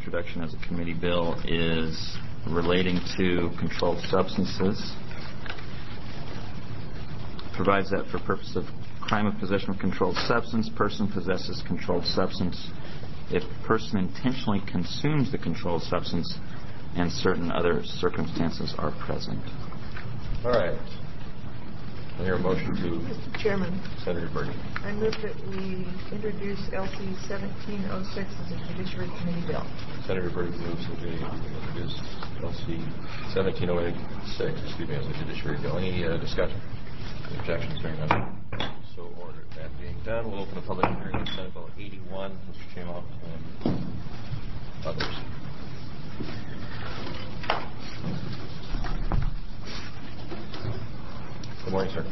introduction as a committee bill is relating to controlled substances. Provides that for purpose of crime of possession of controlled substance, person possesses controlled substance if person intentionally consumes the controlled substance and certain other circumstances are present. All right. I hear a motion to... Mr. Chairman. Senator Bergen. I move that we introduce LC 1706 as a Judiciary Committee bill. Senator Bergen moves that we introduce LC 1706, as a Judiciary bill. Any discussion? Any objections? Hearing none. So ordered. That being done, we'll open the public hearing on Senate Bill 81. Mr. Chamoff and others. Good morning, sir.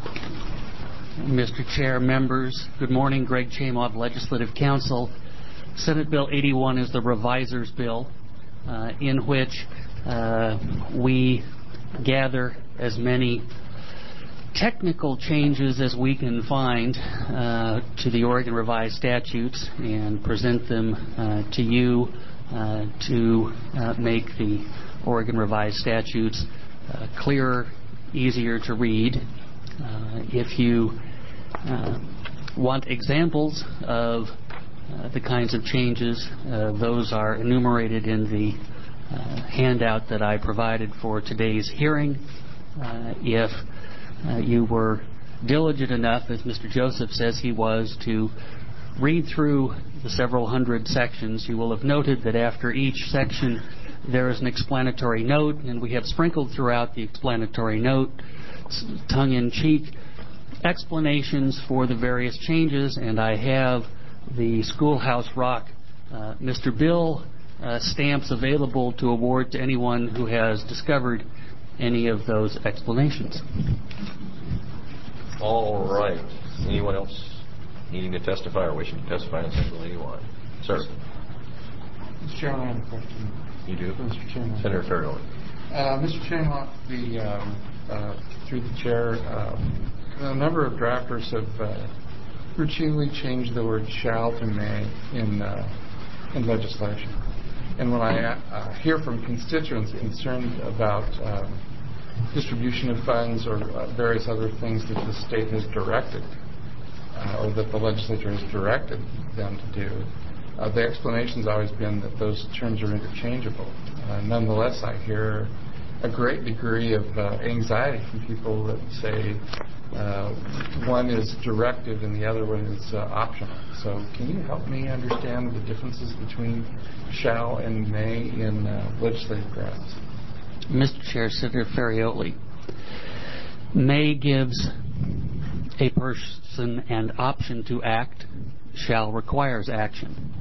Mr. Chair, members, good morning. Greg Chamoff, Legislative Counsel. Senate Bill 81 is the reviser's bill in which we gather as many technical changes as we can find to the Oregon Revised Statutes and present them to you to make the Oregon Revised Statutes clearer, easier to read. If you want examples of the kinds of changes, those are enumerated in the handout that I provided for today's hearing. If you were diligent enough, as Mr. Joseph says he was, to read through the several hundred sections, you will have noted that after each section there is an explanatory note, and we have sprinkled throughout the explanatory note tongue-in-cheek explanations for the various changes, and I have the Schoolhouse Rock Mr. Bill stamps available to award to anyone who has discovered any of those explanations. All right. Anyone else needing to testify or wishing to testify on Senate Bill 81? Sir. Mr. Chairman, I have a question. You do? Mr. Chairman. Senator Farrell. Mr. Chairman, through the chair, a number of drafters have routinely changed the word shall to may in legislation. And when I hear from constituents concerned about distribution of funds or various other things that the state has directed or that the legislature has directed them to do, the explanation has always been that those terms are interchangeable. Nonetheless, I hear a great degree of anxiety from people that say one is directive and the other one is optional. So can you help me understand the differences between shall and may in legislative drafts? Mr. Chair, Senator Ferrioli, may gives a person an option to act, shall requires action.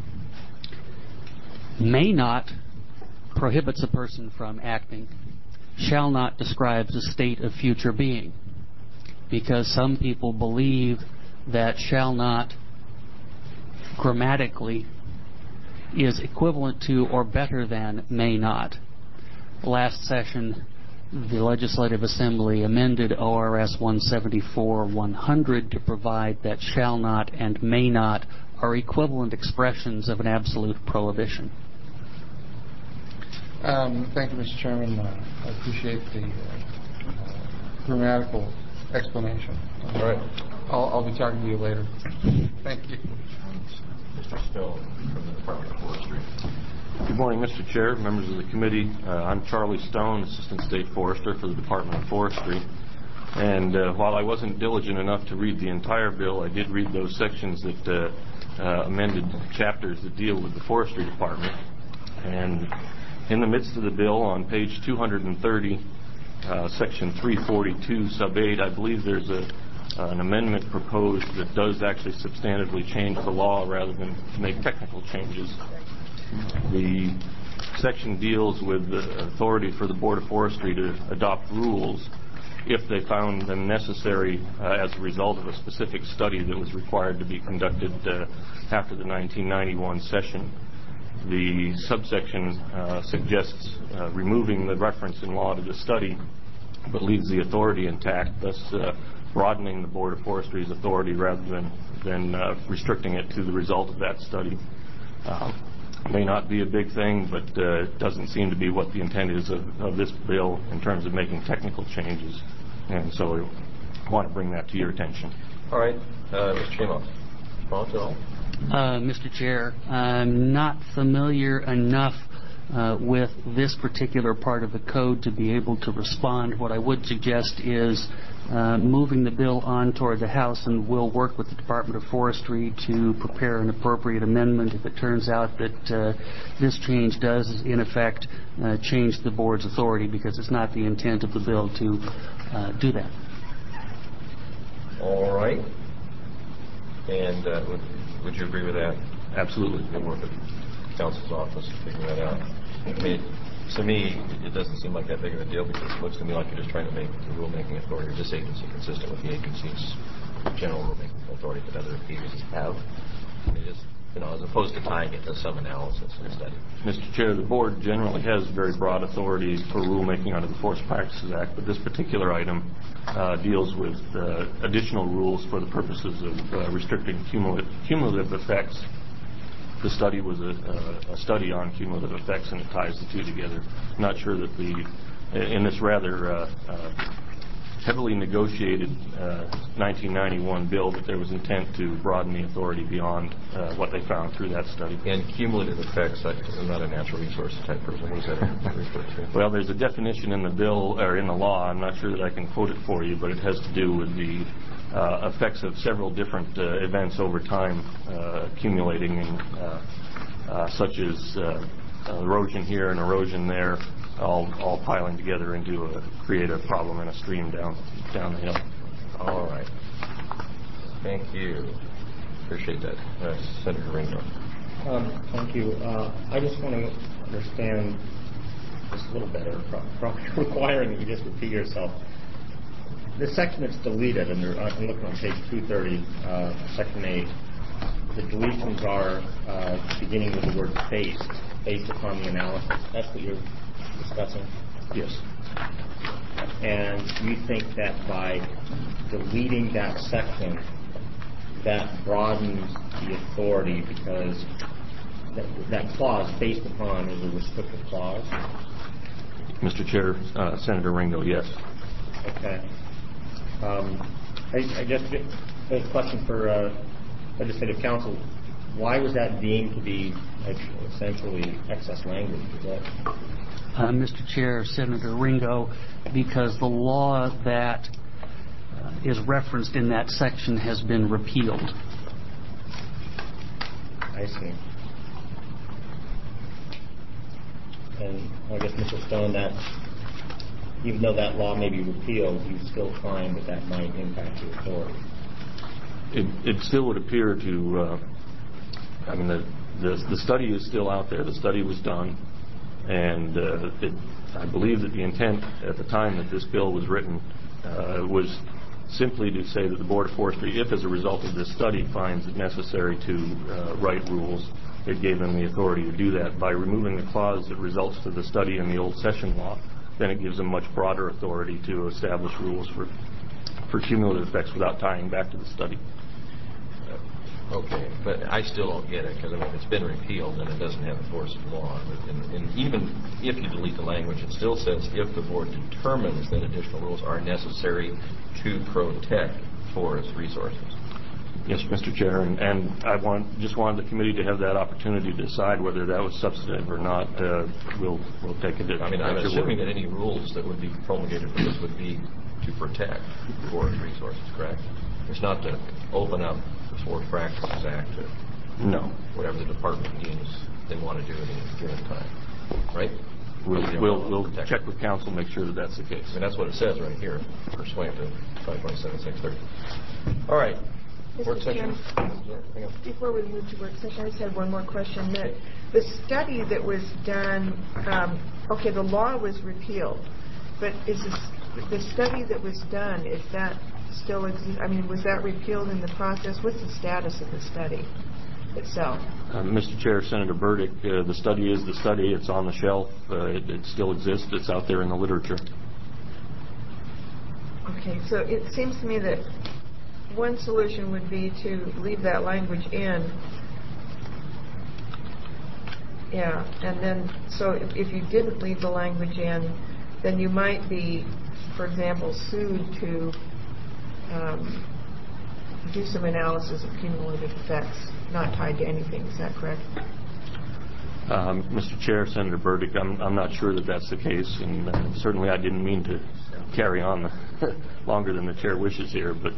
May not prohibits a person from acting, shall not describes a state of future being, because some people believe that shall not grammatically is equivalent to or better than may not. Last session, the Legislative Assembly amended ORS 174-100 to provide that shall not and may not are equivalent expressions of an absolute prohibition. Thank you, Mr. Chairman. I appreciate the grammatical explanation. All right. I'll be talking to you later. Thank you. Mr. Stone from the Department of Forestry. Good morning, Mr. Chair, members of the committee. I'm Charlie Stone, Assistant State Forester for the Department of Forestry. And while I wasn't diligent enough to read the entire bill, I did read those sections that amended chapters that deal with the Forestry Department. And in the midst of the bill, on page 230, section 342, sub 8, I believe there's an amendment proposed that does actually substantively change the law rather than make technical changes. The section deals with the authority for the Board of Forestry to adopt rules if they found them necessary as a result of a specific study that was required to be conducted after the 1991 session. The subsection suggests removing the reference in law to the study, but leaves the authority intact, thus broadening the Board of Forestry's authority rather than restricting it to the result of that study. may not be a big thing, but it doesn't seem to be what the intent is of this bill in terms of making technical changes. And so I want to bring that to your attention. All right. Mr. Chimoff. Thoughts at all? Mr. Chair, I'm not familiar enough with this particular part of the code to be able to respond. What I would suggest is moving the bill on toward the House, and we'll work with the Department of Forestry to prepare an appropriate amendment if it turns out that this change does, in effect, change the board's authority, because it's not the intent of the bill to do that. All right. And would you agree with that? Absolutely. We'll work with the council's office to figure that out. I mean, to me, it doesn't seem like that big of a deal, because it looks to me like you're just trying to make the rulemaking authority of this agency consistent with the agency's general rulemaking authority that other agencies have. I mean, just, as opposed to tying it to some analysis and study. Mr. Chair, the board generally has very broad authority for rulemaking under the Forest Practices Act, but this particular item deals with additional rules for the purposes of restricting cumulative effects. The study was a study on cumulative effects, and it ties the two together. I'm not sure that in this rather heavily negotiated 1991 bill that there was intent to broaden the authority beyond what they found through that study. And cumulative effects, I'm not a natural resource type person. What does that refer to? Well, there's a definition in the bill, or in the law. I'm not sure that I can quote it for you, but it has to do with the effects of several different events over time accumulating, and such as erosion here and erosion there, all piling together into create a problem in a stream down the hill. All right. Thank you. Appreciate that. Senator Ringo. Thank you. I just want to understand this a little better, requiring that you just repeat yourself. The section that's deleted, and I'm looking on page 230, section 8, the deletions are beginning with the word based upon the analysis. That's what you're discussing? Yes. And you think that by deleting that section, that broadens the authority, because that clause, based upon, is a restrictive clause? Mr. Chair, Senator Ringo, yes. Okay. I just a question for legislative counsel. Why was that deemed to be essentially excess language? Mr. Chair, Senator Ringo, because the law that is referenced in that section has been repealed. I see. And I guess, Mr. Stone, that even though that law may be repealed, you still find that that might impact your authority. It still would appear to, I mean, the study is still out there. The study was done, and I believe that the intent at the time that this bill was written was simply to say that the Board of Forestry, if as a result of this study finds it necessary to write rules, it gave them the authority to do that. By removing the clause that results to the study in the old session law, then it gives them much broader authority to establish rules for cumulative effects without tying back to the study. Okay, but I still don't get it, because if it's been repealed, then it doesn't have the force of law. And even if you delete the language, it still says if the board determines that additional rules are necessary to protect forest resources. Yes, Mr. Chair, and I just wanted the committee to have that opportunity to decide whether that was substantive or not. We'll take it. I mean, I'm assuming that any rules that would be promulgated for this would be to protect forest resources, correct? It's not to open up the Forest Practices Act to whatever the department deems they want to do at any given time, right? We'll check with council, make sure that that's the case. I mean, that's what it says right here, pursuant to 527.630. All right. Work session. Before we move to work session, I just had one more question. The study that was done, okay, the law was repealed, but is the study that was done, is that still exist? I mean, was that repealed in the process? What's the status of the study itself? Mr. Chair, Senator Burdick, the study is the study. It's on the shelf. It still exists. It's out there in the literature. Okay, so it seems to me that one solution would be to leave that language in Yeah, and then, so if you didn't leave the language in, then you might be, for example, sued to do some analysis of cumulative effects not tied to anything. Is that correct? Mr. Chair, Senator Burdick, I'm not sure that that's the case, and certainly I didn't mean to carry on longer than the chair wishes here, but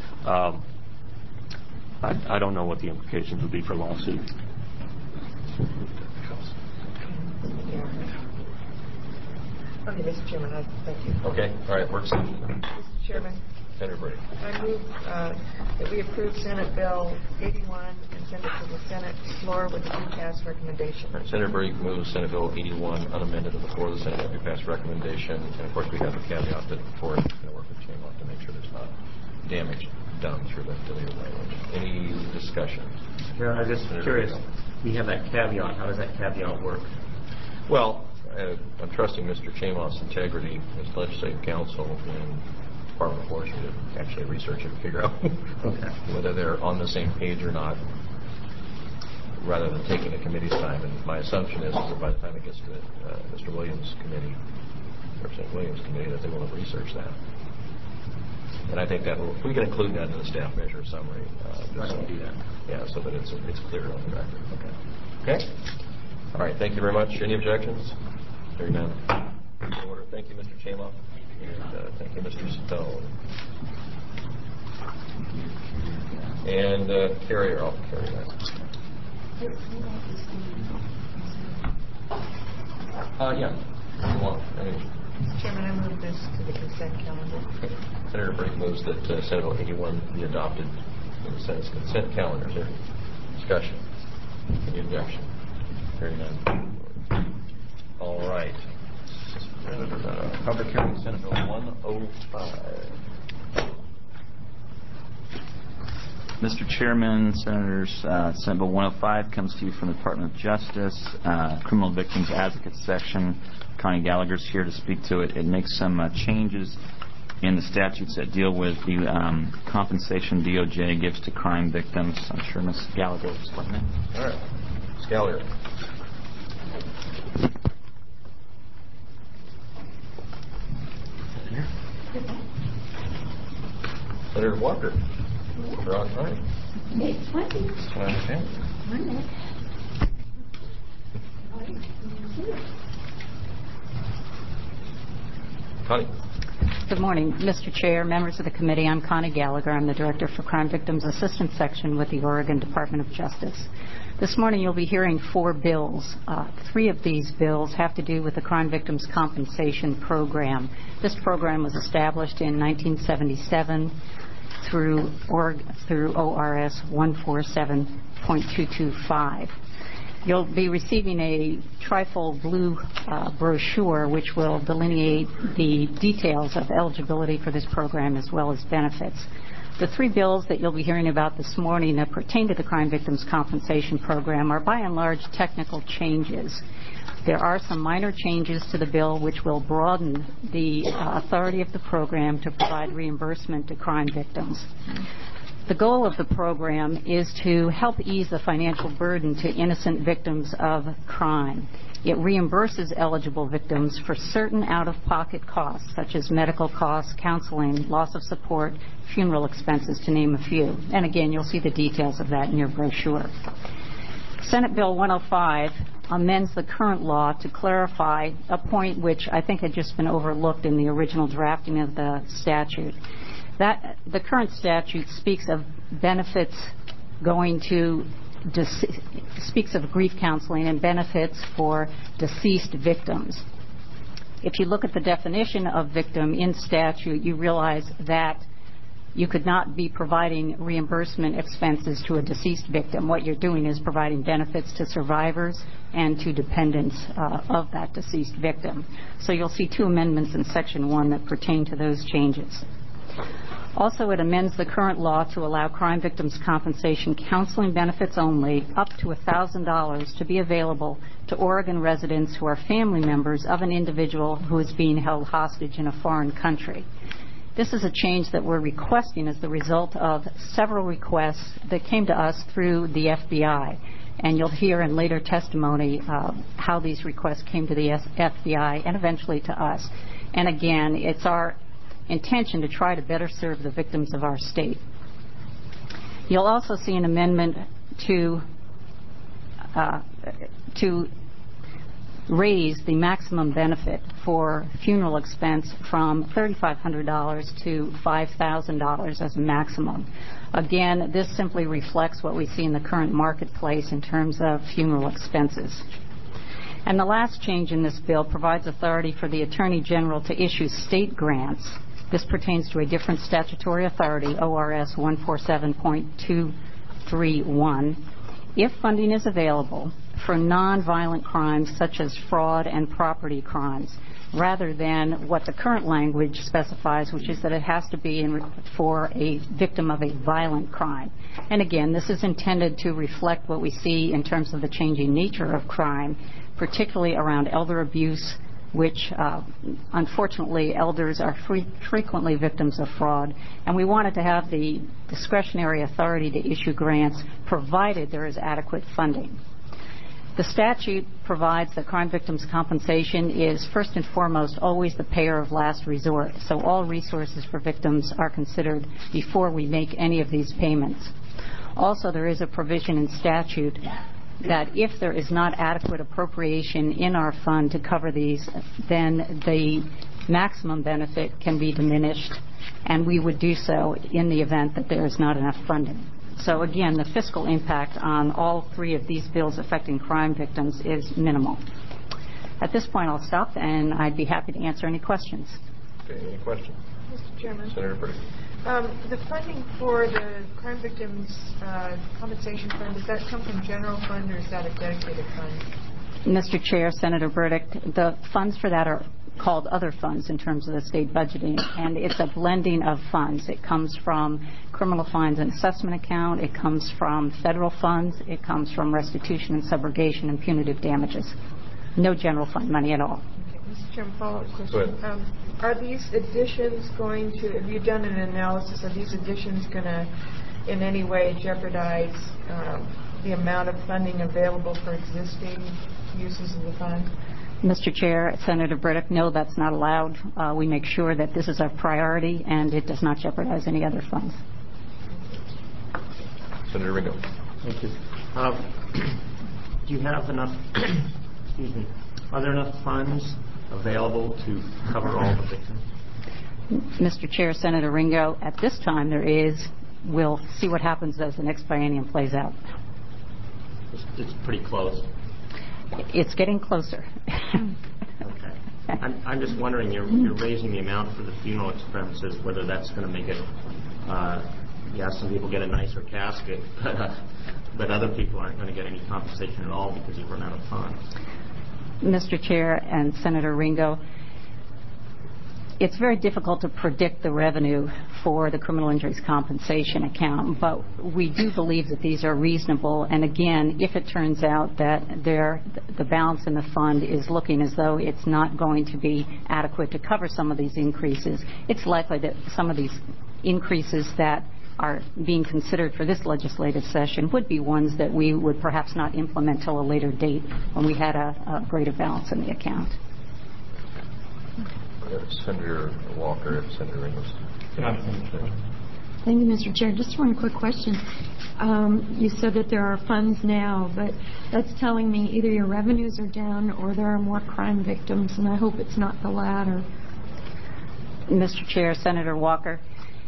I don't know what the implications would be for lawsuit. Okay, Mr. Chairman, thank you. Okay, all right, work session. Mr. Chairman, Senator Burdick. I move that we approve Senate Bill 81 and send it to the Senate floor with a recast recommendation. All right, Senator Burdick moves Senate Bill 81 unamended to the floor of the Senate with passed recommendation. And of course, we have the caveat that the board is going to work with Chamberlain to make sure there's not damage done through the deleted language. Any discussion? Yeah, I'm just curious. We have that caveat. How does that caveat work? Well, I'm trusting Mr. Chamoff's integrity as legislative counsel and Department of Forestry to actually research it and figure out whether they're on the same page or not, rather than taking the committee's time. And my assumption is that by the time it gets to Mr. Williams' committee, Representative Williams' committee, that they will have researched that. And I think that we can include that in the staff measure summary. Do that. Yeah, so that it's clear on the record. Okay. All right. Thank you very much. Any objections? Hearing none. Order. Thank you, Mr. Chamoff. And thank you, Mr. Stone. And Carrier, I'll carry that. Yeah. Go on. Mr. Chairman, I move this to the consent calendar. Okay. Senator Brink moves that Senate Bill 81 be adopted in the Senate's consent calendar. Is there discussion? Any objection? Hearing none. All right. Public hearing, Senate Bill 105. Mr. Chairman, Senators, Senate Bill 105 comes to you from the Department of Justice, Criminal Victims Advocate Section. Connie Gallagher's here to speak to it. It makes some changes in the statutes that deal with the compensation DOJ gives to crime victims. I'm sure Ms. Gallagher will explain that. All right. Ms. Gallagher. Senator Walker. You're on time. 8:20. I understand. Monday. Connie. Good morning, Mr. Chair, members of the committee. I'm Connie Gallagher. I'm the Director for Crime Victims Assistance Section with the Oregon Department of Justice. This morning you'll be hearing 4 bills. 3 of these bills have to do with the Crime Victims Compensation Program. This program was established in 1977 through ORS 147.225. You'll be receiving a trifold blue brochure which will delineate the details of eligibility for this program as well as benefits. The 3 bills that you'll be hearing about this morning that pertain to the Crime Victims Compensation Program are by and large technical changes. There are some minor changes to the bill which will broaden the authority of the program to provide reimbursement to crime victims. The goal of the program is to help ease the financial burden to innocent victims of crime. It reimburses eligible victims for certain out-of-pocket costs, such as medical costs, counseling, loss of support, funeral expenses, to name a few. And again, you'll see the details of that in your brochure. Senate Bill 105 amends the current law to clarify a point which I think had just been overlooked in the original drafting of the statute. That the current statute speaks of benefits going to speaks of grief counseling and benefits for deceased victims. If you look at the definition of victim in statute, you realize that you could not be providing reimbursement expenses to a deceased victim. What you're doing is providing benefits to survivors and to dependents of that deceased victim. So you'll see 2 amendments in Section 1 that pertain to those changes. Also, it amends the current law to allow crime victims compensation counseling benefits only up to $1,000 to be available to Oregon residents who are family members of an individual who is being held hostage in a foreign country. This is a change that we're requesting as the result of several requests that came to us through the FBI. And you'll hear in later testimony how these requests came to the FBI and eventually to us. And again, it's our intention to try to better serve the victims of our state. You'll also see an amendment to raise the maximum benefit for funeral expense from $3,500 to $5,000 as a maximum. Again, this simply reflects what we see in the current marketplace in terms of funeral expenses. And the last change in this bill provides authority for the Attorney General to issue state grants. This pertains to a different statutory authority, ORS 147.231, if funding is available for nonviolent crimes such as fraud and property crimes, rather than what the current language specifies, which is that it has to be for a victim of a violent crime. And again, this is intended to reflect what we see in terms of the changing nature of crime, particularly around elder abuse, which unfortunately elders are frequently victims of fraud. And we wanted to have the discretionary authority to issue grants provided there is adequate funding. The statute provides that crime victims' compensation is first and foremost always the payer of last resort, so all resources for victims are considered before we make any of these payments. Also, there is a provision in statute that if there is not adequate appropriation in our fund to cover these, then the maximum benefit can be diminished, and we would do so in the event that there is not enough funding. So again, the fiscal impact on all three of these bills affecting crime victims is minimal. At this point, I'll stop, and I'd be happy to answer any questions. Okay, any questions? Mr. Chairman. Senator Burdick. The funding for the crime victims compensation fund, does that come from general fund or is that a dedicated fund? Mr. Chair, Senator Burdick, the funds for that are called other funds in terms of the state budgeting, and it's a blending of funds. It comes from criminal fines and assessment account, it comes from federal funds, it comes from restitution and subrogation and punitive damages. No general fund money at all. Okay. Mr. Chairman, follow-up question. Go ahead. Are these additions going to, have you done an analysis, are these additions going to in any way jeopardize the amount of funding available for existing uses of the fund? Mr. Chair, Senator Burdick, no, that's not allowed. We make sure that this is our priority and it does not jeopardize any other funds. Senator Ringo. Thank you. Do you have enough, excuse me, are there enough funds available to cover all the victims? Mr. Chair, Senator Ringo, at this time there is. We'll see what happens as the next biennium plays out. It's pretty close. It's getting closer. Okay. I'm just wondering, you're raising the amount for the funeral expenses, whether that's going to make it, some people get a nicer casket, but other people aren't going to get any compensation at all because you've run out of funds. Mr. Chair and Senator Ringo, it's very difficult to predict the revenue for the criminal injuries compensation account, but we do believe that these are reasonable. And again, if it turns out that the balance in the fund is looking as though it's not going to be adequate to cover some of these increases, it's likely that some of these increases that are being considered for this legislative session would be ones that we would perhaps not implement till a later date when we had a greater balance in the account. Senator Walker, Senator Ringo. Thank you, Mr. Chair. Just one quick question. You said that there are funds now, but that's telling me either your revenues are down or there are more crime victims, and I hope it's not the latter. Mr. Chair, Senator Walker,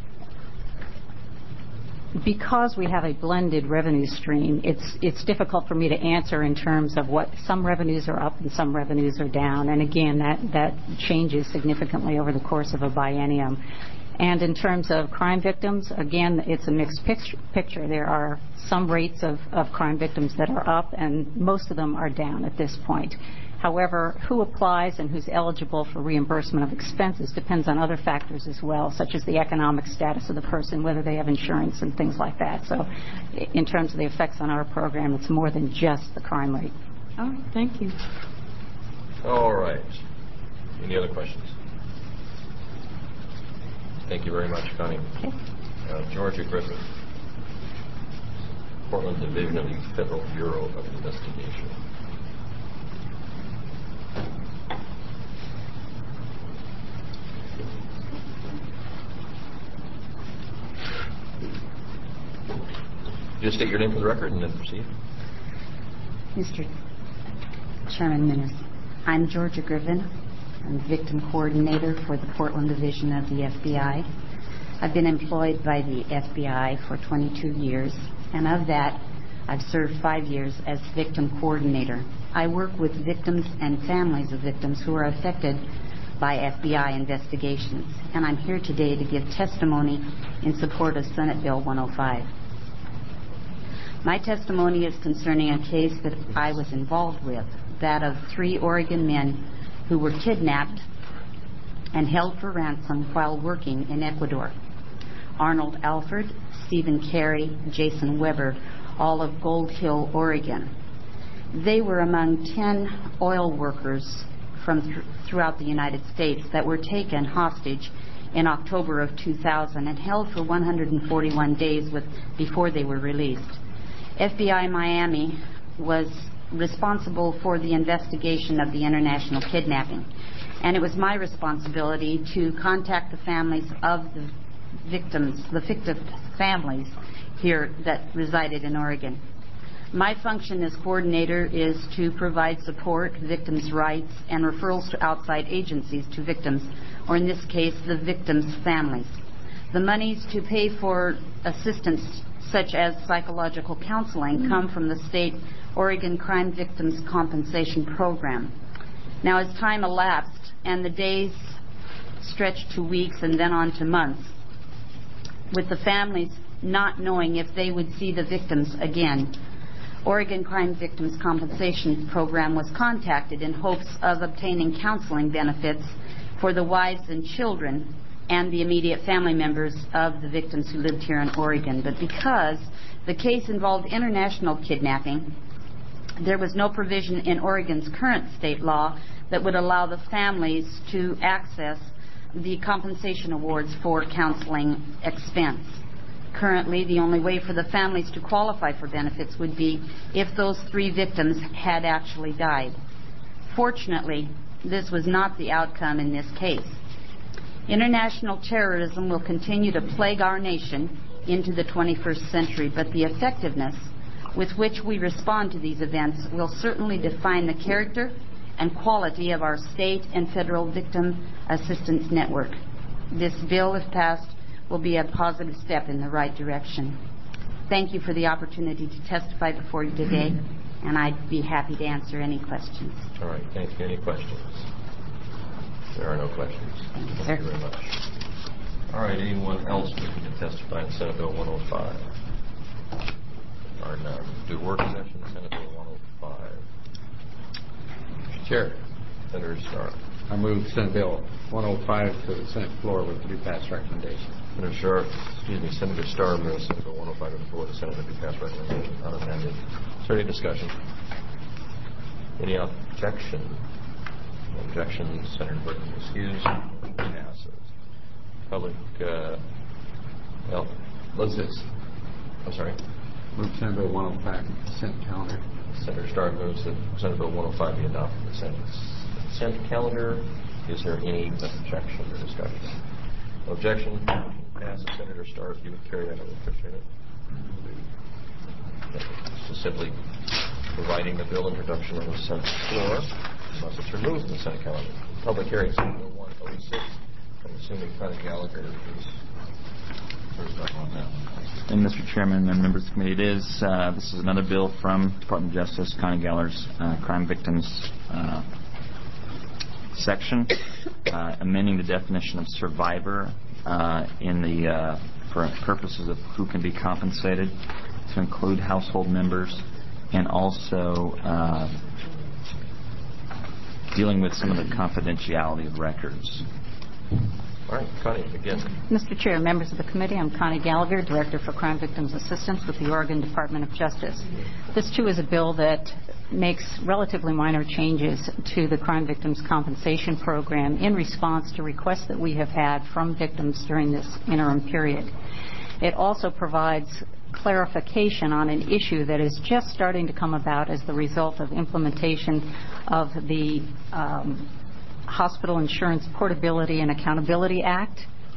because we have a blended revenue stream, it's difficult for me to answer in terms of what some revenues are up and some revenues are down. And again, that changes significantly over the course of a biennium. And in terms of crime victims, again, it's a mixed picture. There are some rates of crime victims that are up, and most of them are down at this point. However, who applies and who's eligible for reimbursement of expenses depends on other factors as well, such as the economic status of the person, whether they have insurance and things like that. So in terms of the effects on our program, it's more than just the crime rate. All right. Thank you. All right. Any other questions? Thank you very much, Connie. Okay. Georgia Griffith. Portland Division of the Federal Bureau of Investigation. Just state your name for the record and then proceed. Mr. Chairman, Minister, I'm Georgia Griffin. I'm Victim Coordinator for the Portland Division of the FBI. I've been employed by the FBI for 22 years, and of that, I've served 5 years as Victim Coordinator. I work with victims and families of victims who are affected by FBI investigations, and I'm here today to give testimony in support of Senate Bill 105. My testimony is concerning a case that I was involved with, that of 3 Oregon men who were kidnapped and held for ransom while working in Ecuador. Arnold Alford, Stephen Carey, Jason Weber, all of Gold Hill, Oregon. They were among 10 oil workers from throughout the United States that were taken hostage in October of 2000 and held for 141 days before they were released. FBI Miami was responsible for the investigation of the international kidnapping, and it was my responsibility to contact the families of the victim families here that resided in Oregon. My function as coordinator is to provide support, victims' rights, and referrals to outside agencies to victims, or in this case, the victims' families. The monies to pay for assistance such as psychological counseling come from the state Oregon Crime Victims Compensation Program. Now, as time elapsed and the days stretched to weeks and then on to months, with the families not knowing if they would see the victims again, Oregon Crime Victims Compensation Program was contacted in hopes of obtaining counseling benefits for the wives and children and the immediate family members of the victims who lived here in Oregon. But because the case involved international kidnapping, there was no provision in Oregon's current state law that would allow the families to access the compensation awards for counseling expense. Currently, the only way for the families to qualify for benefits would be if those 3 victims had actually died. Fortunately, this was not the outcome in this case. International terrorism will continue to plague our nation into the 21st century, but the effectiveness with which we respond to these events will certainly define the character and quality of our state and federal victim assistance network. This bill, if passed, will be a positive step in the right direction. Thank you for the opportunity to testify before you today, and I'd be happy to answer any questions. All right, thank you. Any questions? There are no questions. Thank you very much. All right, anyone else looking to testify in Senate Bill 105? There are none. Do work session, Senate Bill 105. Mr. Chair. Senator Starr. I move Senate Bill 105 to the Senate floor with a do pass recommendation. Senator Starr moves Senate Bill 105 to the floor of the Senate with a do pass recommendation unamended. Is there any discussion? Any objection? No objection. Senator Burton excused. Passes. Public. What's this? I'm sorry. Move Senate Bill 105 to the consent calendar. Senator Starr moves that Senate Bill 105 be adopted in the consent calendar. Is there any objection or discussion? No objection. Passes. Senator Starr, if you would carry that, I would appreciate it. So simply providing the bill introduction on the Senate floor, unless it's removed from the Senate calendar. Public hearing, Senate Bill 106. I'm assuming Connie Gallagher is first up on that. And Mr. Chairman and members of the committee, this is another bill from Department of Justice, Connie Gallagher's crime victims section, amending the definition of survivor for purposes of who can be compensated to include household members, and also dealing with some of the confidentiality of records. All right, Connie, again. Mr. Chair, members of the committee, I'm Connie Gallagher, Director for Crime Victims Assistance with the Oregon Department of Justice. This, too, is a bill that makes relatively minor changes to the Crime Victims Compensation Program in response to requests that we have had from victims during this interim period. It also provides clarification on an issue that is just starting to come about as the result of implementation of the Hospital Insurance Portability and Accountability Act.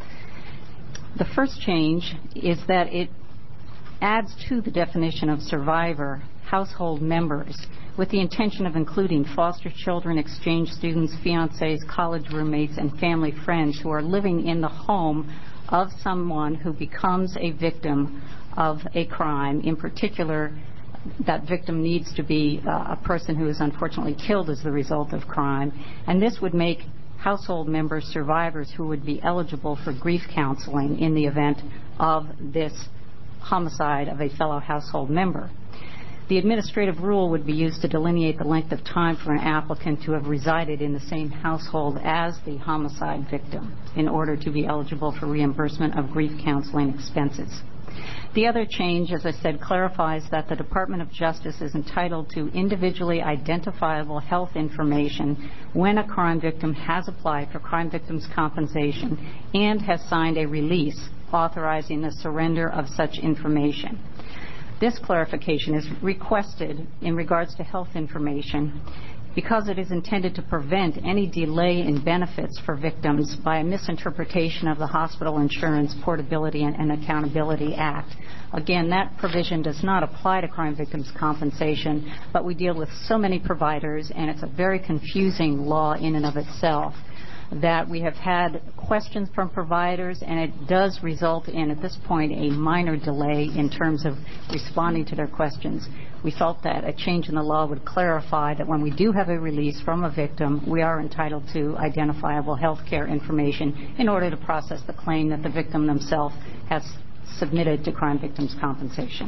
The first change is that it adds to the definition of survivor household members with the intention of including foster children, exchange students, fiancés, college roommates, and family friends who are living in the home of someone who becomes a victim of a crime. In particular, that victim needs to be a person who is unfortunately killed as the result of crime. And this would make household members survivors who would be eligible for grief counseling in the event of this homicide of a fellow household member. The administrative rule would be used to delineate the length of time for an applicant to have resided in the same household as the homicide victim in order to be eligible for reimbursement of grief counseling expenses. The other change, as I said, clarifies that the Department of Justice is entitled to individually identifiable health information when a crime victim has applied for crime victims' compensation and has signed a release authorizing the surrender of such information. This clarification is requested in regards to health information because it is intended to prevent any delay in benefits for victims by a misinterpretation of the Hospital Insurance Portability and Accountability Act. Again, that provision does not apply to crime victims' compensation, but we deal with so many providers, and it's a very confusing law in and of itself, that we have had questions from providers, and it does result in, at this point, a minor delay in terms of responding to their questions. We felt that a change in the law would clarify that when we do have a release from a victim, we are entitled to identifiable health care information in order to process the claim that the victim themselves has submitted to crime victims' compensation.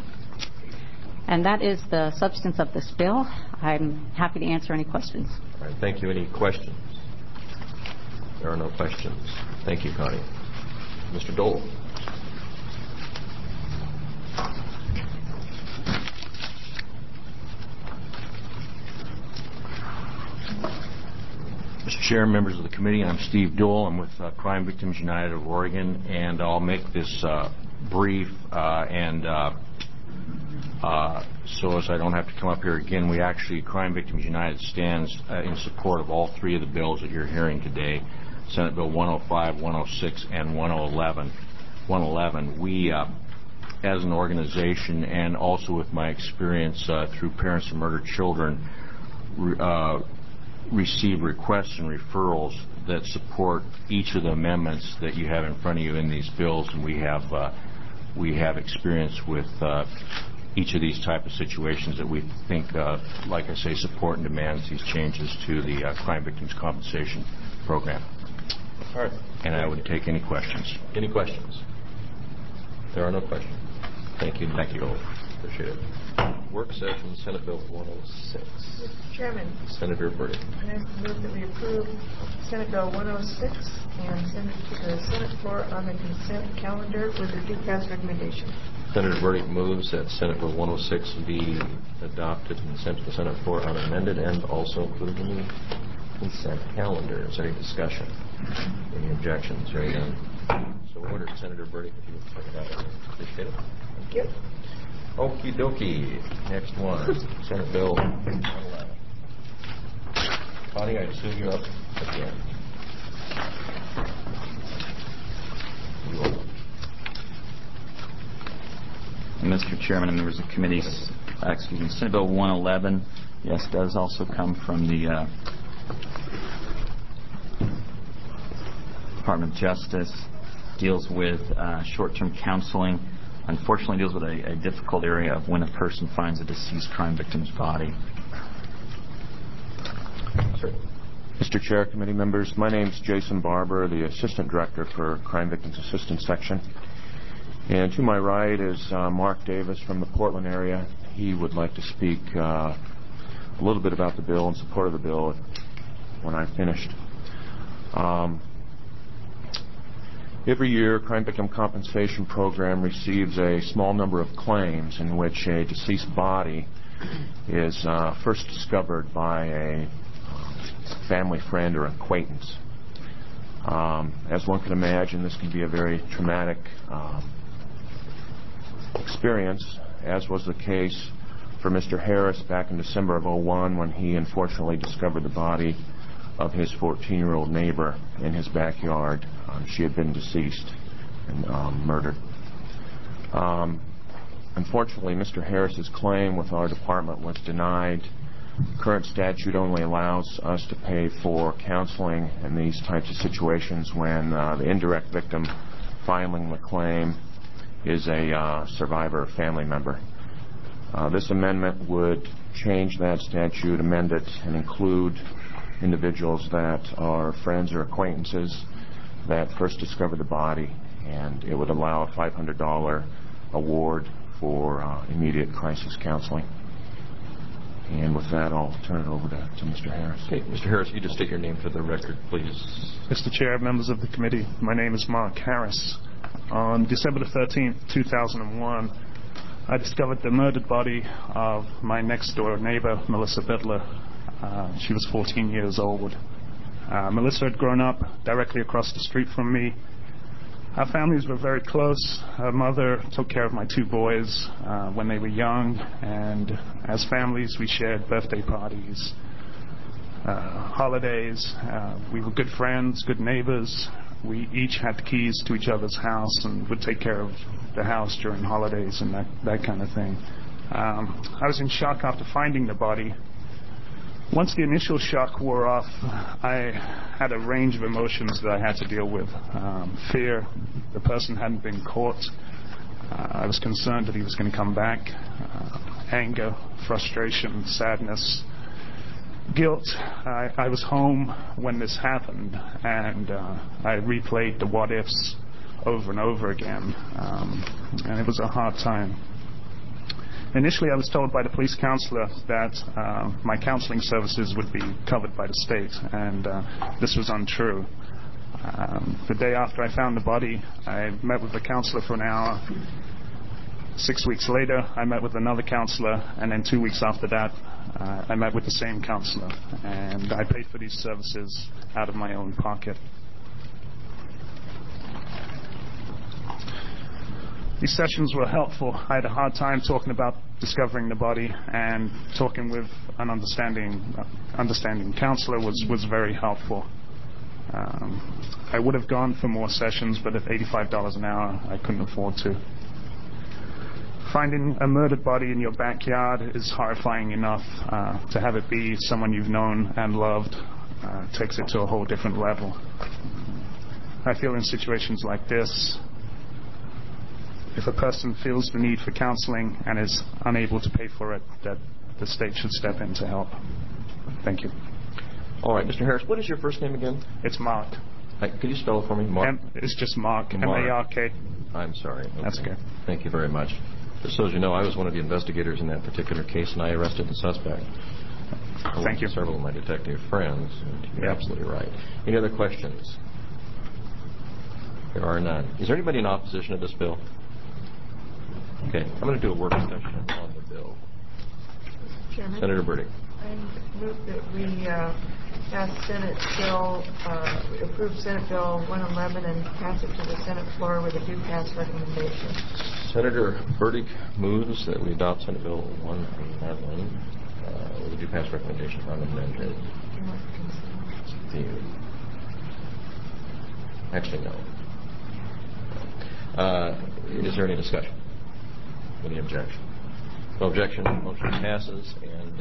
And that is the substance of this bill. I'm happy to answer any questions. All right, thank you. Any questions? There are no questions. Thank you, Connie. Mr. Dole. Mr. Chair, members of the committee, I'm Steve Dole. I'm with Crime Victims United of Oregon, and I'll make this brief so as I don't have to come up here again. We actually, Crime Victims United stands in support of all three of the bills that you're hearing today. Senate Bill 105, 106, and 111. We, as an organization, and also with my experience through Parents of Murdered Children, receive requests and referrals that support each of the amendments that you have in front of you in these bills, and we have experience with each of these type of situations that we think, like I say, support and demands these changes to the Crime Victims Compensation Program. All right. And I would take any questions. Any questions? There are no questions. Thank you. Thank you. Appreciate it. Work session, Senate Bill 106. Mr. Chairman. Senator Burdick. I move that we approve Senate Bill 106 and send it to the Senate floor on the consent calendar with a due pass recommendation. Senator Burdick moves that Senate Bill 106 be adopted and sent to the Senate floor unamended and also included in the consent calendar. Is there any discussion? Any objections? Hearing none. So ordered. Senator Burdick, if you would check it out. Appreciate it. Thank you. Okie dokie. Next one. Senate Bill 111. Connie, I assume you're up again. You are. Mr. Chairman and members of the committee, Senate Bill 111, yes, does also come from the Department of Justice, deals with short-term counseling. Unfortunately, deals with a difficult area of when a person finds a deceased crime victim's body. Sir. Mr. Chair, committee members, my name is Jason Barber, the Assistant Director for Crime Victims Assistance Section. And to my right is Mark Davis from the Portland area. He would like to speak a little bit about the bill and support of the bill when I'm finished. Every year, Crime Victim Compensation Program receives a small number of claims in which a deceased body is first discovered by a family friend or acquaintance. As one can imagine, this can be a very traumatic experience, as was the case for Mr. Harris back in December of 2001 when he unfortunately discovered the body of his 14-year-old neighbor in his backyard. She had been deceased and murdered. Unfortunately, Mr. Harris's claim with our department was denied. Current statute only allows us to pay for counseling in these types of situations when the indirect victim filing the claim is a survivor or family member. This amendment would change that statute, amend it, and include individuals that are friends or acquaintances that first discovered the body, and it would allow a $500 award for immediate crisis counseling. And with that, I'll turn it over to Mr. Harris. Okay, Mr. Harris, you just state your name for the record, please. Mr. Chair, members of the committee, my name is Mark Harris. On December the 13th, 2001, I discovered the murdered body of my next-door neighbor, Melissa Bittler. She was 14 years old. Melissa had grown up directly across the street from me. Our families were very close. Her mother took care of my two boys when they were young, and as families, we shared birthday parties, holidays. We were good friends, good neighbors. We each had the keys to each other's house and would take care of the house during holidays and that kind of thing. I was in shock after finding the body. Once the initial shock wore off, I had a range of emotions that I had to deal with. Fear, the person hadn't been caught. I was concerned that he was going to come back. Anger, frustration, sadness, guilt. I was home when this happened, and I replayed the what-ifs over and over again, and it was a hard time. Initially, I was told by the police counselor that my counseling services would be covered by the state, and this was untrue. The day after I found the body, I met with the counselor for an hour. 6 weeks later, I met with another counselor, and then 2 weeks after that, I met with the same counselor, and I paid for these services out of my own pocket. These sessions were helpful. I had a hard time talking about discovering the body, and talking with an understanding counselor was very helpful. I would have gone for more sessions, but at $85 an hour, I couldn't afford to. Finding a murdered body in your backyard is horrifying enough. To have it be someone you've known and loved takes it to a whole different level. I feel in situations like this, if a person feels the need for counseling and is unable to pay for it, that the state should step in to help. Thank you. All right, Mr. Harris, what is your first name again? It's Mark. Could you spell it for me? Mark? It's just Mark. M-A-R-K. I'm sorry. Okay. That's okay. Thank you very much. Just so as you know, I was one of the investigators in that particular case, and I arrested the suspect. Thank you. Several of my detective friends. You're absolutely right. Any other questions? There are none. Is there anybody in opposition to this bill? Okay, I'm going to do a work session on the bill. Chairman? Senator Burdick. I move that we pass Senate Bill, approve Senate Bill 111 and pass it to the Senate floor with a due pass recommendation. Senator Burdick moves that we adopt Senate Bill 111 with a due pass recommendation unamended. Actually, no. Is there any discussion? Any objection? No objection. Motion passes. And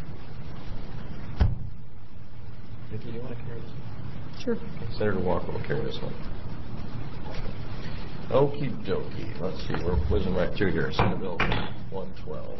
Vicki, do you want to carry this one? Sure. Senator Walker will carry this one. Okie dokie. Let's see. We're whizzing right through here. Senate Bill 112.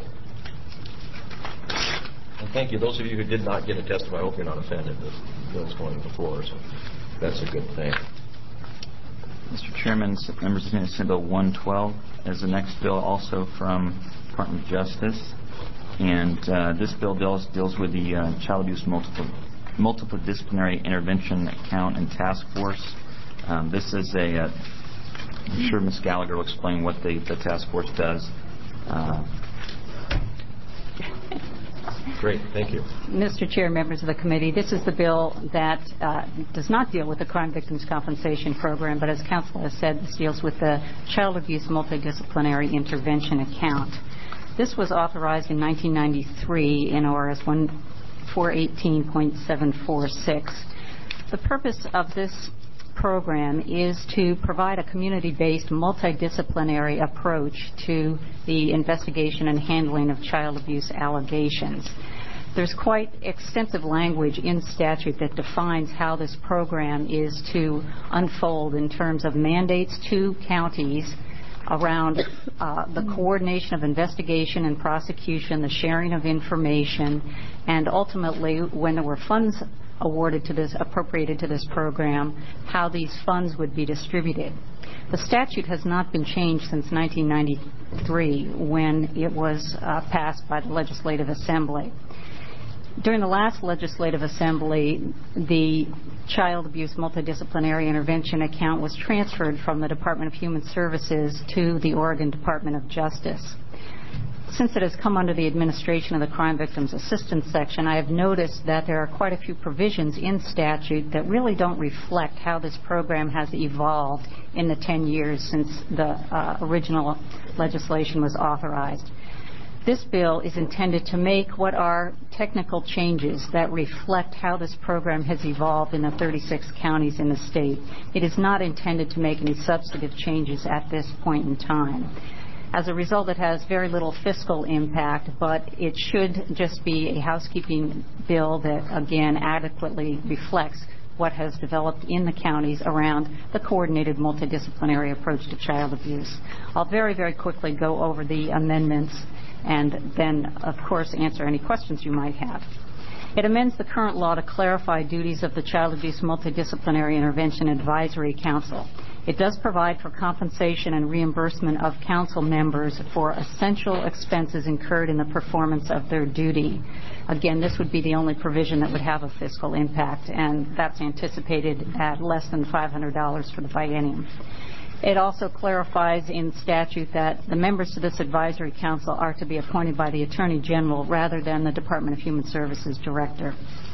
And thank you. Those of you who did not get to testify, I hope you're not offended. This bill is going to the floor, so that's a good thing. Mr. Chairman, members of Senate Bill 112 is the next bill, also from Department of Justice, and this bill deals with the Child Abuse Multidisciplinary Intervention Account and Task Force. This is I'm sure Ms. Gallagher will explain what the task force does. Great. Thank you. Mr. Chair, members of the committee, this is the bill that does not deal with the Crime Victims Compensation Program, but as Council has said, this deals with the Child Abuse Multidisciplinary Intervention Account. This was authorized in 1993 in ORS 418.746. The purpose of this program is to provide a community-based multidisciplinary approach to the investigation and handling of child abuse allegations. There's quite extensive language in statute that defines how this program is to unfold in terms of mandates to counties around the coordination of investigation and prosecution, the sharing of information, and ultimately, when there were funds appropriated to this program, how these funds would be distributed. The statute has not been changed since 1993 when it was passed by the Legislative Assembly. During the last Legislative Assembly, the Child Abuse Multidisciplinary Intervention Account was transferred from the Department of Human Services to the Oregon Department of Justice. Since it has come under the administration of the Crime Victims Assistance Section, I have noticed that there are quite a few provisions in statute that really don't reflect how this program has evolved in the 10 years since the original legislation was authorized. This bill is intended to make what are technical changes that reflect how this program has evolved in the 36 counties in the state. It is not intended to make any substantive changes at this point in time. As a result, it has very little fiscal impact, but it should just be a housekeeping bill that, again, adequately reflects what has developed in the counties around the coordinated multidisciplinary approach to child abuse. I'll very, very quickly go over the amendments and then, of course, answer any questions you might have. It amends the current law to clarify duties of the Child Abuse Multidisciplinary Intervention Advisory Council. It does provide for compensation and reimbursement of council members for essential expenses incurred in the performance of their duty. Again, this would be the only provision that would have a fiscal impact, and that's anticipated at less than $500 for the biennium. It also clarifies in statute that the members to this advisory council are to be appointed by the Attorney General rather than the Department of Human Services Director.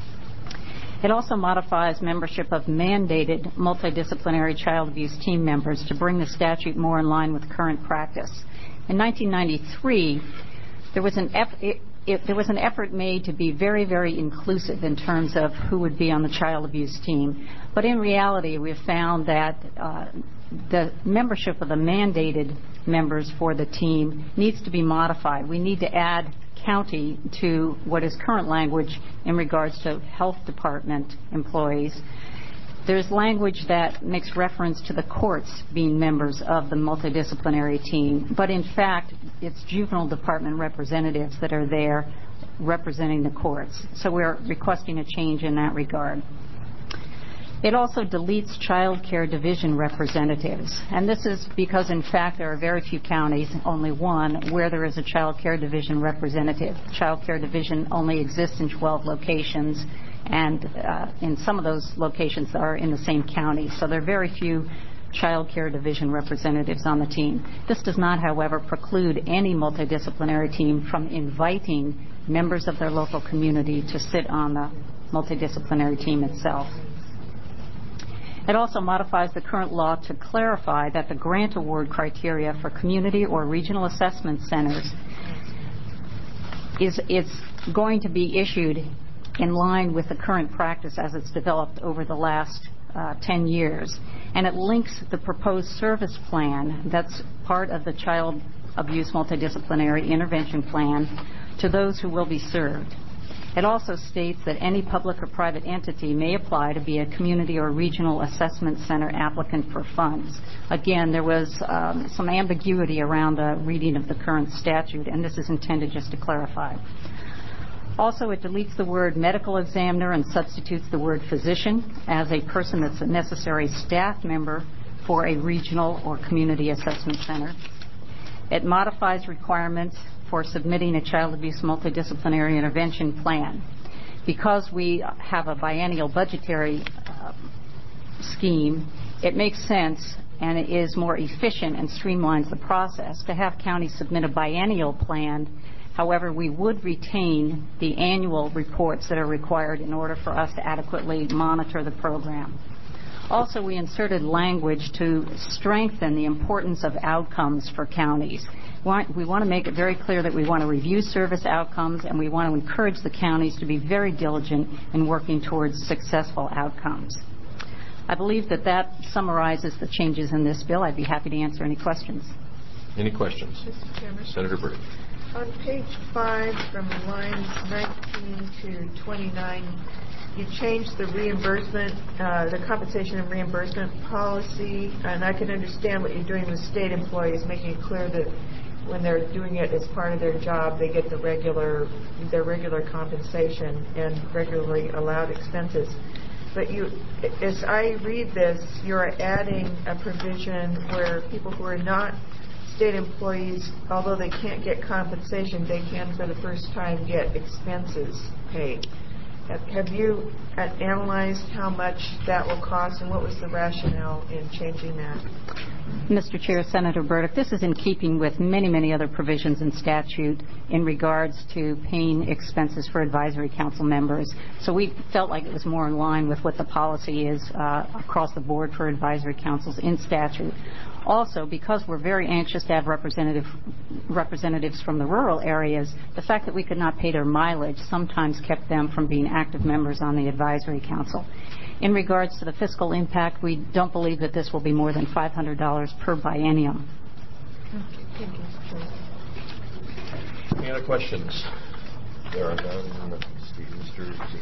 It also modifies membership of mandated multidisciplinary child abuse team members to bring the statute more in line with current practice. In 1993, there was an effort made to be very, very inclusive in terms of who would be on the child abuse team. But in reality, we have found that the membership of the mandated members for the team needs to be modified. We need to add county to what is current language in regards to health department employees. There's language that makes reference to the courts being members of the multidisciplinary team, but in fact, it's juvenile department representatives that are there representing the courts. So we're requesting a change in that regard. It also deletes child care division representatives, and this is because, in fact, there are very few counties, only one, where there is a child care division representative. Child care division only exists in 12 locations, and in some of those locations are in the same county, so there are very few child care division representatives on the team. This does not, however, preclude any multidisciplinary team from inviting members of their local community to sit on the multidisciplinary team itself. It also modifies the current law to clarify that the grant award criteria for community or regional assessment centers is going to be issued in line with the current practice as it's developed over the last 10 years. And it links the proposed service plan that's part of the Child Abuse Multidisciplinary Intervention Plan to those who will be served. It also states that any public or private entity may apply to be a community or regional assessment center applicant for funds. Again, there was some ambiguity around the reading of the current statute, and this is intended just to clarify. Also, it deletes the word medical examiner and substitutes the word physician as a person that's a necessary staff member for a regional or community assessment center. It modifies requirements for submitting a child abuse multidisciplinary intervention plan. Because we have a biennial budgetary scheme, it makes sense and it is more efficient and streamlines the process to have counties submit a biennial plan However, we would retain the annual reports that are required in order for us to adequately monitor the program. Also, we inserted language to strengthen the importance of outcomes for counties. We want to make it very clear that we want to review service outcomes, and we want to encourage the counties to be very diligent in working towards successful outcomes. I believe that that summarizes the changes in this bill. I'd be happy to answer any questions. Any questions? Mr. Chairman. Senator Burdick. On page 5, from lines 19 to 29, you changed the reimbursement, the compensation and reimbursement policy, and I can understand what you're doing with state employees, making it clear that when they're doing it as part of their job, they get their regular compensation and regularly allowed expenses. But as I read this, you're adding a provision where people who are not state employees, although they can't get compensation, they can for the first time get expenses paid. Have you analyzed how much that will cost, and what was the rationale in changing that? Mr. Chair, Senator Burdick, this is in keeping with many, many other provisions in statute in regards to paying expenses for advisory council members. So we felt like it was more in line with what the policy is across the board for advisory councils in statute. Also, because we're very anxious to have representatives from the rural areas, the fact that we could not pay their mileage sometimes kept them from being active members on the advisory council. In regards to the fiscal impact, we don't believe that this will be more than $500 per biennium. Any other questions? There are none. Mr.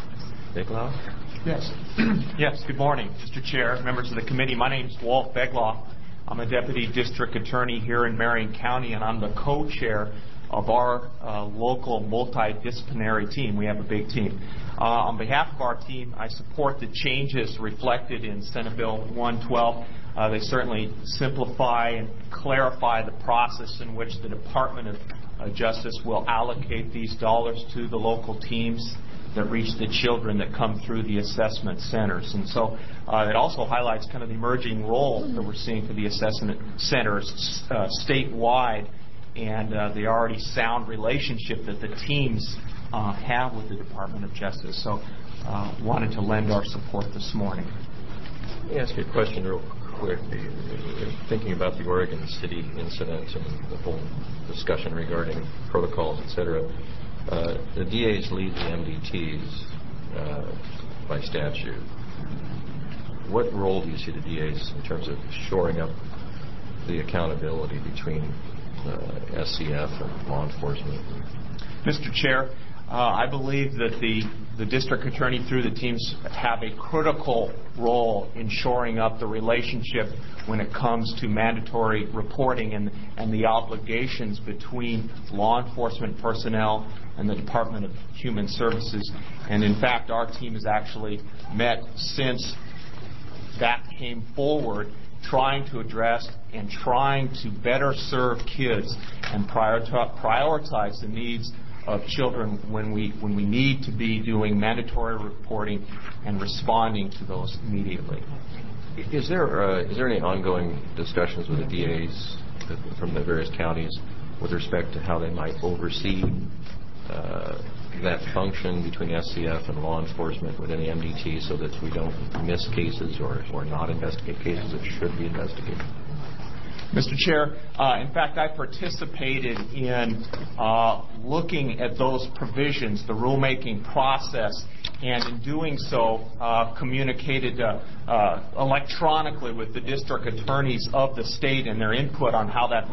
Beglaw? Yes. Yes, good morning, Mr. Chair, members of the committee. My name is Walt Beglaw. I'm a deputy district attorney here in Marion County, and I'm the co-chair of our local multidisciplinary team. We have a big team. On behalf of our team, I support the changes reflected in Senate Bill 112. They certainly simplify and clarify the process in which the Department of Justice will allocate these dollars to the local teams that reach the children that come through the assessment centers. And so it also highlights kind of the emerging role that we're seeing for the assessment centers statewide and the already sound relationship that the teams have with the Department of Justice. So wanted to lend our support this morning. Let me ask you a question real quick. Thinking about the Oregon City incident and the whole discussion regarding protocols, et cetera, the DAs lead the MDTs by statute. What role do you see the DAs in terms of shoring up the accountability between SCF and law enforcement? Mr. Chair, I believe that the district attorney through the teams have a critical role in shoring up the relationship when it comes to mandatory reporting and the obligations between law enforcement personnel and the Department of Human Services. And in fact, our team has actually met since that came forward, trying to address and trying to better serve kids and prioritize the needs of children when we need to be doing mandatory reporting and responding to those immediately. Is there any ongoing discussions with the DAs from the various counties with respect to how they might oversee that function between SCF and law enforcement within the MDT so that we don't miss cases or not investigate cases that should be investigated? Mr. Chair, in fact, I participated in looking at those provisions, the rulemaking process, and in doing so communicated electronically with the district attorneys of the state and their input on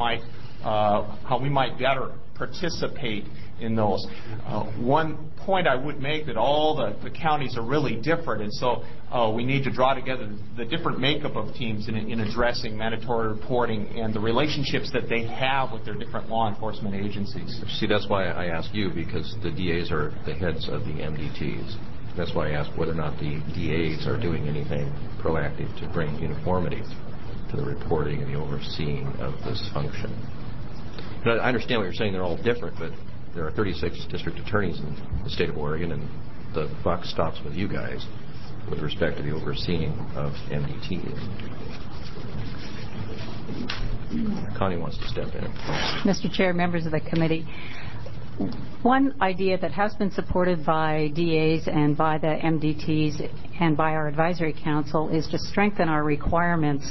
how we might better participate in those. One point I would make that all the counties are really different, and so we need to draw together the different makeup of teams in addressing mandatory reporting and the relationships that they have with their different law enforcement agencies. See, that's why I asked you, because the DAs are the heads of the MDTs. That's why I asked whether or not the DAs are doing anything proactive to bring uniformity to the reporting and the overseeing of this function. But I understand what you're saying, they're all different, but there are 36 district attorneys in the state of Oregon, and the buck stops with you guys with respect to the overseeing of MDTs. Connie wants to step in. Mr. Chair, members of the committee, One idea that has been supported by DAs and by the MDTs and by our advisory council is to strengthen our requirements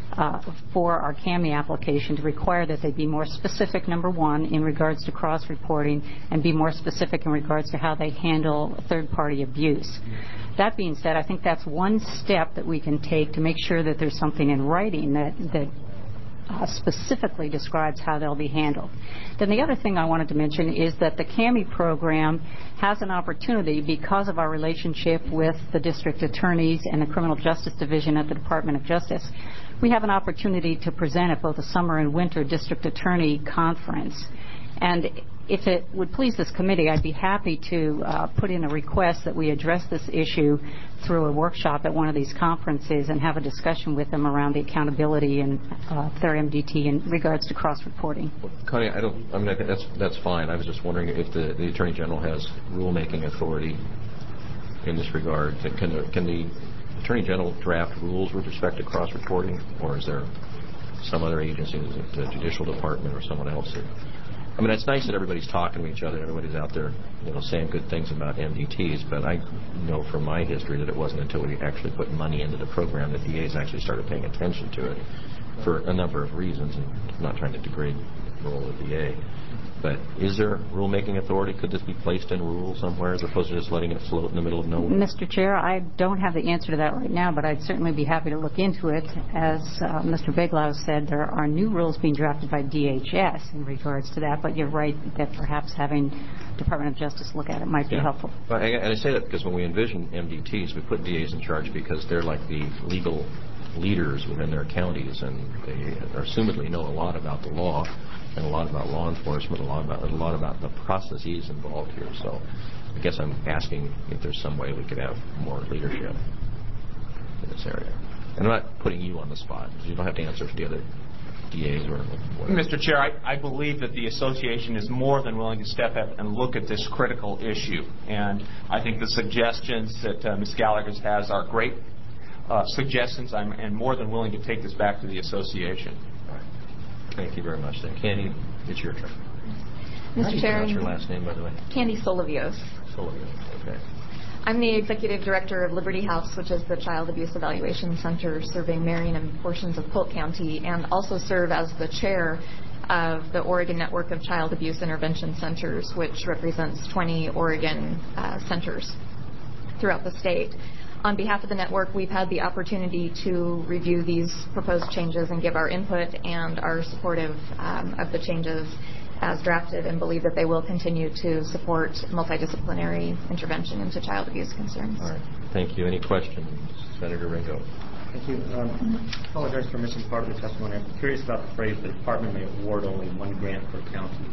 for our CAMI application, to require that they be more specific, number one, in regards to cross-reporting, and be more specific in regards to how they handle third-party abuse. That being said, I think that's one step that we can take to make sure that there's something in writing that specifically describes how they'll be handled. Then the other thing I wanted to mention is that the CAMI program has an opportunity, because of our relationship with the district attorneys and the Criminal Justice Division at the Department of Justice. We have an opportunity to present at both the summer and winter district attorney conference. And if it would please this committee, I'd be happy to put in a request that we address this issue through a workshop at one of these conferences and have a discussion with them around the accountability and their MDT in regards to cross-reporting. Well, Connie, I think that's fine. I was just wondering if the Attorney General has rulemaking authority in this regard. Can the Attorney General draft rules with respect to cross-reporting, or is there some other agency, is it the Judicial Department or someone else? I mean, it's nice that everybody's talking to each other, everybody's out there, saying good things about MDTs, but I know from my history that it wasn't until we actually put money into the program that DAs actually started paying attention to it for a number of reasons, and I'm not trying to degrade the role of the DA. But is there rulemaking authority? Could this be placed in rules somewhere as opposed to just letting it float in the middle of nowhere? Mr. Chair, I don't have the answer to that right now, but I'd certainly be happy to look into it. As Mr. Beglau said, there are new rules being drafted by DHS in regards to that, but you're right that perhaps having Department of Justice look at it might be helpful. And I say that because when we envision MDTs, we put DAs in charge because they're like the legal leaders within their counties, and they assumedly know a lot about the law and a lot about law enforcement, a lot about the processes involved here. So I guess I'm asking if there's some way we could have more leadership in this area. And I'm not putting you on the spot. You don't have to answer for the other DAs or whatever. Mr. Chair, I believe that the association is more than willing to step up and look at this critical issue. And I think the suggestions that Ms. Gallagher has are great suggestions. I'm more than willing to take this back to the association. Thank you very much. Candy, it's your turn. Mr. Chair. What's your last name, by the way? Candy Solivios. Solivios, okay. I'm the Executive Director of Liberty House, which is the Child Abuse Evaluation Center serving Marion and portions of Polk County, and also serve as the chair of the Oregon Network of Child Abuse Intervention Centers, which represents 20 Oregon centers throughout the state. On behalf of the network, we've had the opportunity to review these proposed changes and give our input, and are supportive of the changes as drafted, and believe that they will continue to support multidisciplinary intervention into child abuse concerns. All right. Thank you. Any questions? Senator Ringo. Thank you. I apologize for missing part of the testimony. I'm curious about the phrase, the department may award only one grant per county.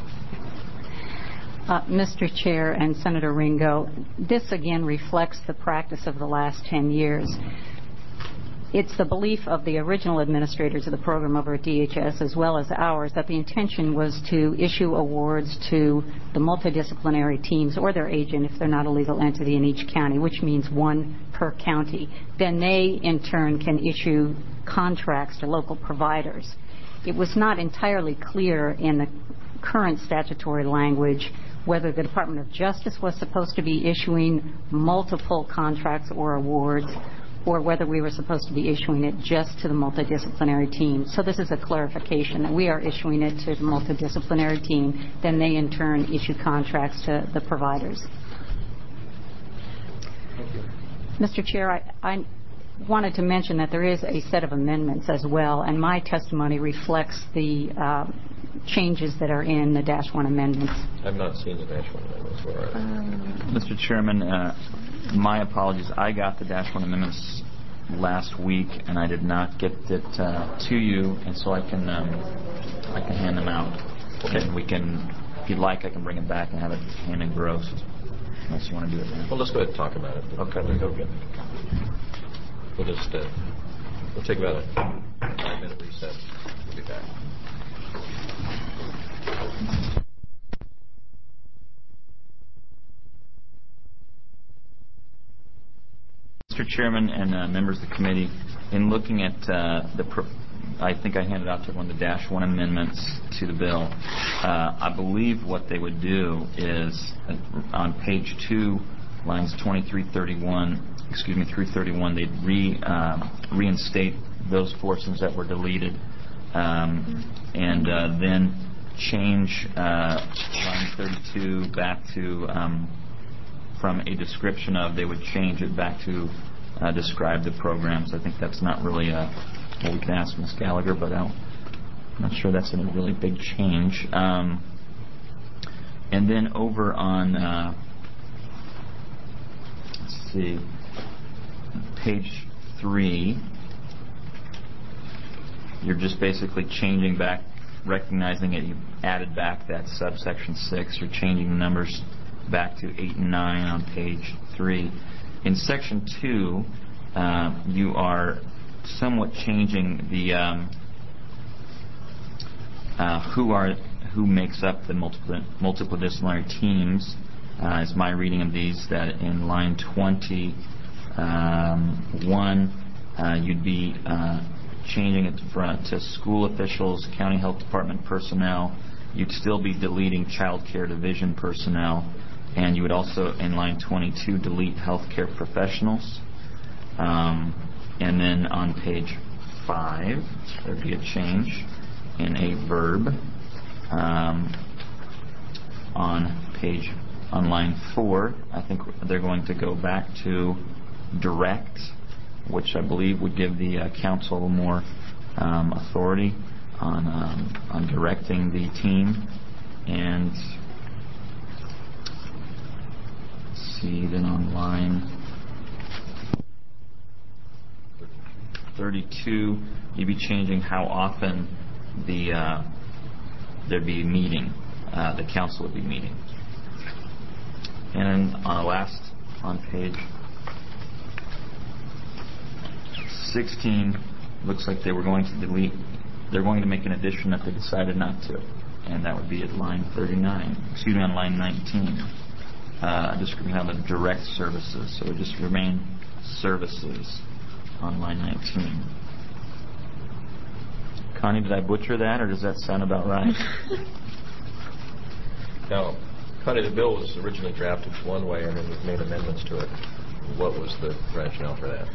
Mr. Chair and Senator Ringo, this again reflects the practice of the last 10 years. It's the belief of the original administrators of the program over at DHS, as well as ours, that the intention was to issue awards to the multidisciplinary teams or their agent if they're not a legal entity in each county, which means one per county. Then they, in turn, can issue contracts to local providers. It was not entirely clear in the current statutory language whether the Department of Justice was supposed to be issuing multiple contracts or awards, or whether we were supposed to be issuing it just to the multidisciplinary team. So this is a clarification that we are issuing it to the multidisciplinary team, then they in turn issue contracts to the providers. Thank you. Mr. Chair, I wanted to mention that there is a set of amendments as well, and my testimony reflects the changes that are in the -1 amendments. I've not seen the -1 amendments. Where are they? Mr. Chairman, my apologies. I got the -1 amendments last week, and I did not get it to you, and so I can hand them out. Okay. And we can, if you'd like, I can bring it back and have it hand engrossed. Unless you want to do it now. Well, let's go ahead and talk about it. Okay. Okay. We'll just we'll take about a 5-minute recess. We'll be back. Mr. Chairman and members of the committee, in looking at I think I handed out to one of the -1 amendments to the bill. I believe what they would do is on page 2, lines 2331, through 31, they'd reinstate those portions that were deleted, and then change line 32 back to from a description of, they would change it back to describe the programs. I think that's not really well, we can ask Ms. Gallagher, but I'm not sure that's a really big change. And then over on let's see, page 3, you're just basically changing back, recognizing it, you added back that subsection 6, you're changing the numbers back to 8 and 9 on page 3. In section 2, you are somewhat changing the who makes up the multidisciplinary teams. Is my reading of these, that in line 21, you'd be changing it to school officials, county health department personnel. You'd still be deleting child care division personnel, and you would also, in line 22, delete healthcare professionals. And then on page 5, there'd be a change in a verb. On line 4, I think they're going to go back to direct, which I believe would give the council more authority on directing the team. And let's see, then on line 32, you'd be changing how often there'd be a meeting, the council would be meeting. And then on page 16, looks like they were going to delete, they're going to make an addition if they decided not to, and that would be at line 39, on line 19, describing how the direct services, so it would just remain services on line 19. Connie, did I butcher that, or does that sound about right? Now, Connie, the bill was originally drafted one way, and then we've made amendments to it. What was the rationale for that?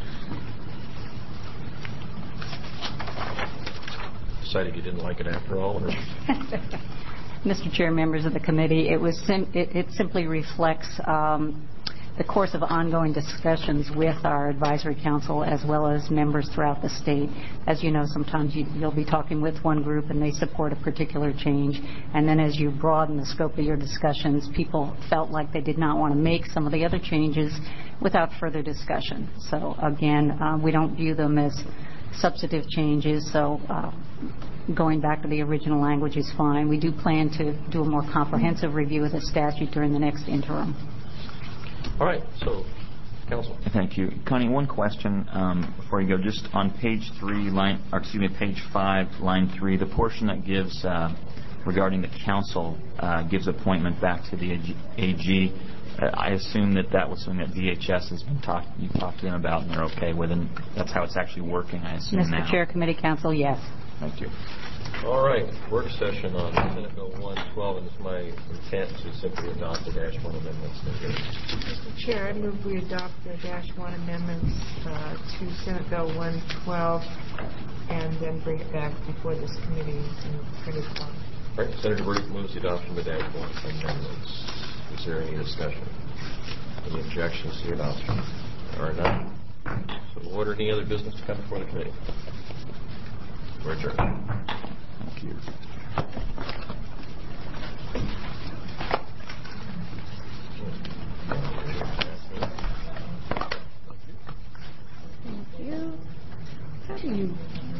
Decided you didn't like it after all? Or? Mr. Chair, members of the committee, it simply reflects the course of ongoing discussions with our advisory council as well as members throughout the state. As you know, sometimes you'll be talking with one group and they support a particular change, and then as you broaden the scope of your discussions, people felt like they did not want to make some of the other changes without further discussion. So again, we don't view them as substantive changes, so going back to the original language is fine. We do plan to do a more comprehensive review of the statute during the next interim. All right, so, counsel. Thank you. Connie, one question before you go. Just on page 5, line 3, the portion that gives, regarding the council, gives appointment back to the AG. I assume that was something that DHS has been you talked to them about and they're okay with, and that's how it's actually working, I assume now. Mr. Chair, Committee Counsel, yes. Thank you. All right, work session on Senate Bill 112, and it's my intent to simply adopt the -1 amendments. Mr. Chair, I move we adopt the -1 amendments to Senate Bill 112 and then bring it back before this committee in printed form. All right, Senator Burdick moves the adoption of the -1 amendments. Is there any discussion? Any objections to the adoption? There are none. So we'll order any other business to come before the committee. We're adjourned. Thank you. Thank you. How do you...